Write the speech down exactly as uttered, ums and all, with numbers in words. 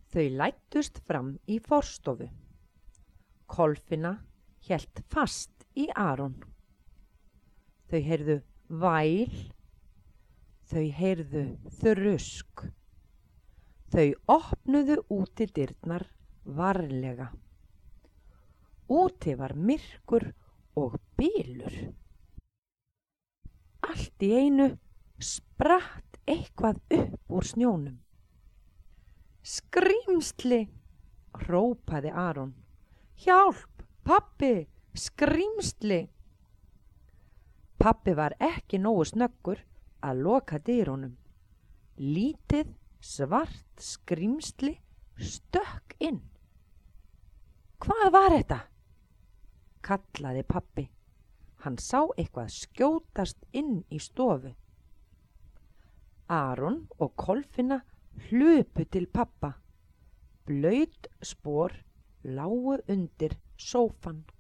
Þau læddust fram í forstofu. Kolfinna hélt fast í Aron. Þau heyrðu væl, þau heyrðu þrusk. Þau opnuðu útidyrnar varlega. Úti var myrkur og bylur. Allt í einu spratt eitthvað upp úr snjónum. Skrímsli, hrópaði Aron. Hjálp, pabbi, skrímsli. Pabbi var ekki nógu snöggur að loka dyrunum. Lítið svart skrímsli stökk inn. Hvað var þetta? Kallaði pabbi. Hann sá eitthvað skjótast inn í stofu. Aron og Kolfinna hlupu til pabba. Blaut spor lágu undir sófann.